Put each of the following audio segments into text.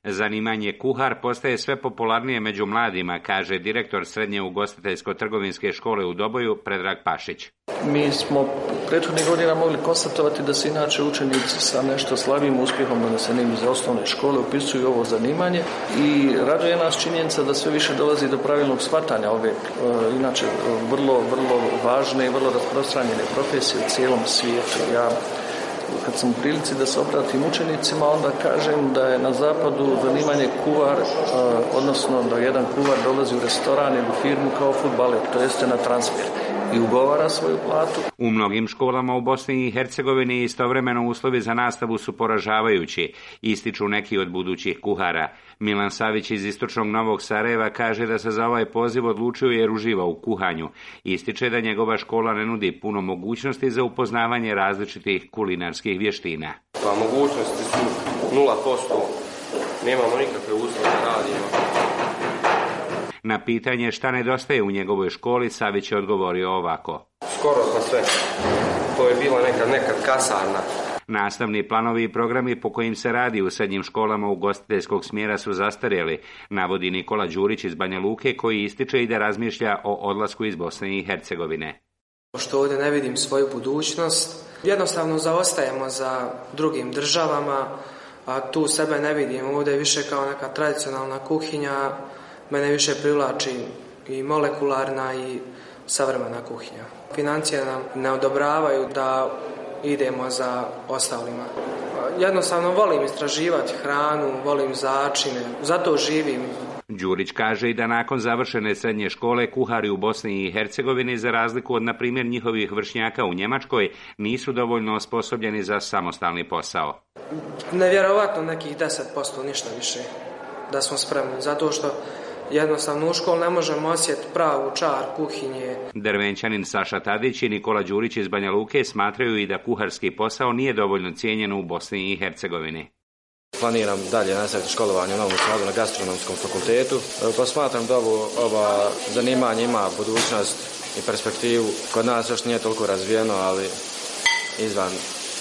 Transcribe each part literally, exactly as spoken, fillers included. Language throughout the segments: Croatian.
Zanimanje kuhar postaje sve popularnije među mladima, kaže direktor Srednje ugostiteljsko-trgovinske škole u Doboju Predrag Pašić. Mi smo prethodnih godina mogli konstatovati da se inače učenici sa nešto slabijim uspjehom donesenim iz osnovne škole upisuju ovo zanimanje i raduje nas činjenica da sve više dolazi do pravilnog shvatanja ove inače vrlo, vrlo važne i vrlo rasprostranjene profesije u cijelom svijetu. Ja kad sam u prilici da se obratim učenicima, onda kažem da je na zapadu zanimanje kuvar, odnosno da jedan kuvar dolazi u restoran ili u firmu kao fudbaler, to jeste na transfer i ugovara svoju platu. U mnogim školama u Bosni i Hercegovini istovremeno uslovi za nastavu su poražavajući, ističu neki od budućih kuhara. Milan Savić iz istočnog Novog Sarajeva kaže da se za ovaj poziv odlučio jer uživa u kuhanju. Ističe da njegova škola ne nudi puno mogućnosti za upoznavanje različitih kulinarskih vještina. Pa mogućnosti su nula posto, nemamo nikakve uslove da radimo. Na pitanje šta nedostaje u njegovoj školi, Savić je odgovorio ovako. Skoro pa sve. To je bila nekad, nekad kasarna. Nastavni planovi i programi po kojim se radi u srednjim školama ugostiteljskog smjera su zastarjeli, navodi Nikola Đurić iz Banja Luke, koji ističe i da razmišlja o odlasku iz Bosne i Hercegovine. Što ovdje ne vidim svoju budućnost, jednostavno zaostajemo za drugim državama, a tu sebe ne vidim. Ovdje je više kao neka tradicionalna kuhinja, mene više privlači i molekularna i savremena kuhinja. Financije nam ne odobravaju da idemo za ostalima. Jednostavno volim istraživati hranu, volim začine, zato živim. Đurić kaže i da nakon završene srednje škole kuhari u Bosni i Hercegovini, za razliku od, na primjer, njihovih vršnjaka u Njemačkoj, nisu dovoljno osposobljeni za samostalni posao. Nevjerovatno nekih deset posto, ništa više, da smo spremni, zato što jednostavno u školu ne možemo osjetiti pravu čar kuhinje. Drvenčanin Saša Tadić i Nikola Đurić iz Banja Luke smatraju i da kuharski posao nije dovoljno cijenjen u Bosni i Hercegovini. Planiram dalje nastaviti školovanje u Novom Sadu na gastronomskom fakultetu, pa smatram da ovo ova zanimanje ima budućnost i perspektivu. Kod nas još nije toliko razvijeno, ali izvan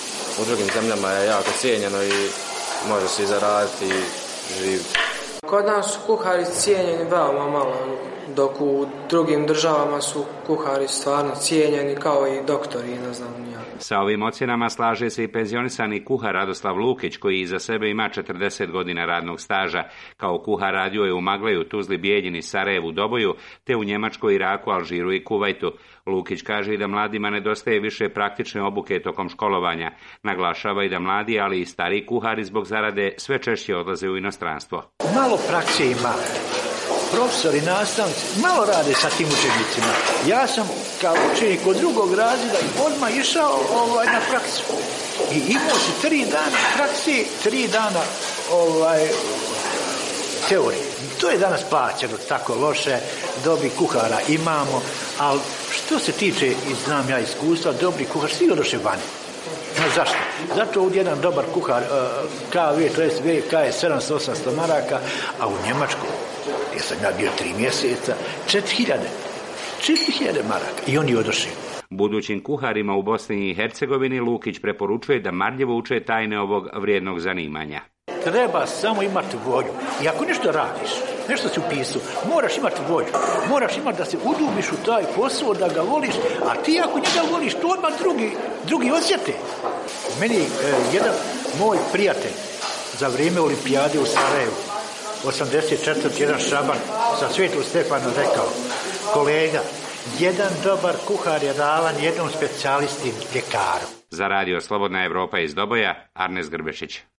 u drugim zemljama je jako cijenjeno i može se i zaraditi i živjeti. Kod nas su kuhari cijenjeni veoma malo, dok u drugim državama su kuhari stvarno cijenjeni kao i doktori, ne znam ja. Sa ovim ocjenama slaže se i penzionisani kuhar Radoslav Lukić, koji iza sebe ima četrdeset godina radnog staža. Kao kuhar radio je u Magleju, Tuzli, Bijeljini, Sarajevu, Doboju, te u Njemačkoj, Iraku, Alžiru i Kuvajtu. Lukić kaže i da mladima nedostaje više praktične obuke tokom školovanja. Naglašava i da mladi, ali i stariji kuhari zbog zarade sve češće odlaze u inostranstvo. Malo prakse ima. Profesori, nastavnici, malo rade sa tim učenicima. Ja sam kao učenik od drugog razreda odmah išao ovaj, na praksu. I imao si tri dana prakse, tri dana ovaj, teorije. To je danas plaćeno tako loše, dobi kuhara imamo, ali što se tiče, znam ja iskustva, dobri kuhar, svi odoše vani. No, zašto? Zato ovdje jedan dobar kuhar K V, to jest V K je sedamsto osamsto maraka, a u Njemačkoj, gdje sam ja bio tri mjeseca, četiri hiljade. četiri hiljade maraka. I oni odoše. Budućim kuharima u Bosni i Hercegovini Lukić preporučuje da marljivo uče tajne ovog vrijednog zanimanja. Treba samo imati volju. I ako nešto radiš, nešto si upisao, moraš imati volju. Moraš imati da se udubiš u taj posao, da ga voliš, a ti ako njega voliš, to odmah drugi, drugi osjete. Meni e, jedan moj prijatelj za vrijeme olimpijade u Sarajevu, osamdeset četvrte jedan Šaban sa Svetom Stefanom rekao, kolega, jedan dobar kuhar je ravan jednom specijalisti ljekaru. Za radio Slobodna Evropa iz Doboja, Arnes Grbešić.